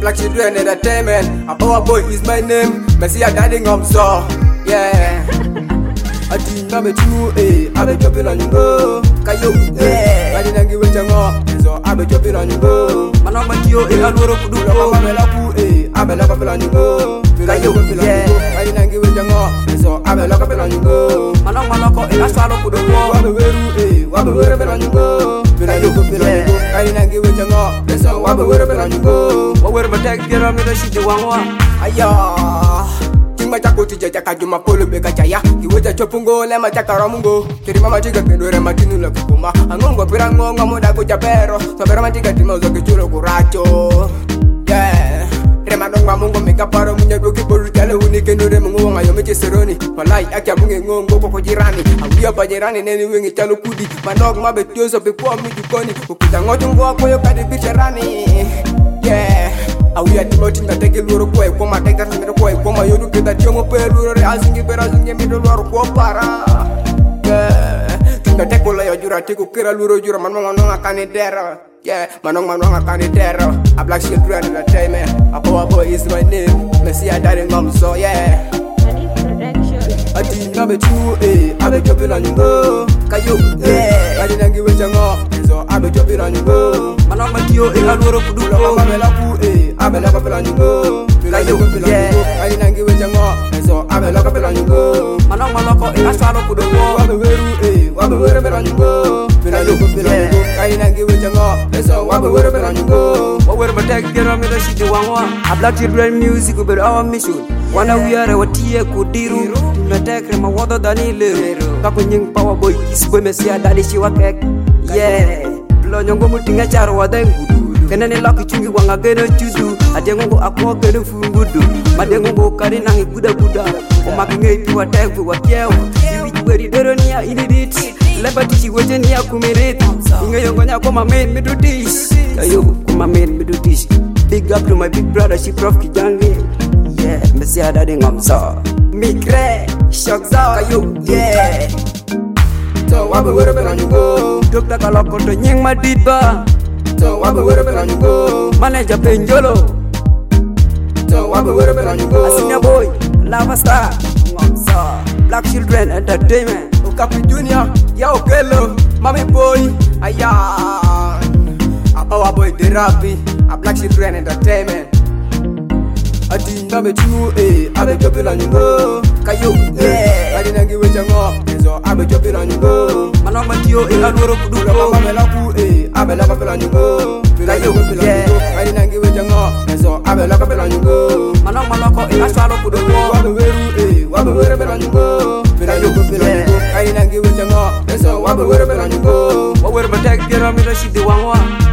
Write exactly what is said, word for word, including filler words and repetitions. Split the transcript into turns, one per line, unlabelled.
Black Children Entertainment. A power boy is my name. Messi a daddy ngom so. Yeah. I think I'm a true, eh. I'm a chopper on you go. Kayo, eh. I didn't give it a go. So I'm a chopper on you go. Manama Tio, eh. I'm a good go. I'm a lapu, eh. I'm a lapu on you go. Kayo, yeah. I didn't give it a go. So I'm a lapu on you go. Manama Malako, eh. I swallow good go. I'm a very, eh. I'm a very on you go. I didn't give it a go. So I'm a very on you go. What were my tech? Get on me, the shit you want. Ayah. Machako tija jaka juma polo beka chaya kiweta chopungo le machaka ramungo kiri mama tiga kendore matinu la kuma angongo pirango ngamoda ko japero sabera matiga timozo ke chulo kuracho yeah rema dongwa mungo meka paro munya doki boru tale uni kendore mungo ngayo meche seroni walai akya munge ngongo ko jirani awiya pa jirani neni wengi talo kudi manog mabe tioso be kwa mi jukoni ukita ngoto ngo ko yo kadi bicherani yeah awi atimoti ngateke luro kwa kwa mateka ngero kwa kwa mayodu kita tiomo pe luro re azingi bera azingi mido luro kwa para yeah ngateke la yajura tiku kira luro jura manong manong akane dera yeah manong manong akane dera a Black Children Entertainment a power boy is my name Messi a daddy ngom so yeah I think I'm a true, eh. I'm a chopper on you go. Kayo, yeah. I didn't give it a go. So I'm a chopper on you go. Manama Tio, eh. I'm a good go. I'm a lapu, eh. I'm a lapu on you go. Kayo, yeah. I didn't give it a go. So I'm a lapu on you go. Manama Malako, eh. I swallow good go. I'm a very, eh. I'm a very on you go. Kayo, yeah. I didn't give it a go. So I'm a very on you go. What were my tech? Get on me, the shit you want. A Black Children music, but our mission. Wana we are a tia kudiru. Natekre ma wado danile Kako nying power boy Isboy Messi a daddy shiwa kek Yeah Lo nyongo mutinga charo wada ngudu Kena ne laki chungi wanga geno chudu Adengo ngo akwa geno fungudu Madengo ngo kari nangi buda buda Omaki ngei piwa tekvu wa kieo Iwi juweri dero niya inidit Lepa tichi weche niya kumirit Inge yongo nya kwa main midudish Ayo kwa main midudish Big up to my big brother she prof kijangi Yeah Messi a daddy ngamsa Mikre, shock zao, kayo, yeah. So wabe were be on you go. Dokta kaloko to nying madidba. So wabe were be on you go. Manager Penjolo. So wabe were be on you go. Asina boy, lava star, ngomsa. Black Children Entertainment. Okapi Junior, ya okelo, mami boy, aya. A power boy the rapi, a Black Children Entertainment. I think I'm a true, eh. I'm a chopper on you go. Kayo, yeah. I didn't give it a go. So I'm a chopper on you go. Manama Tio, eh. I'm a good go. I'm a lapu, eh. I'm a lapu on you go. Kayo, yeah. I didn't give it a go. So I'm a lapu on you go. Manama Malako, eh. I swallow good go. I'm a very, eh. I'm a very on you go. Kayo, yeah. I didn't give it a go. So I'm a very on you go. What were my tech? Get on me, the shit they want.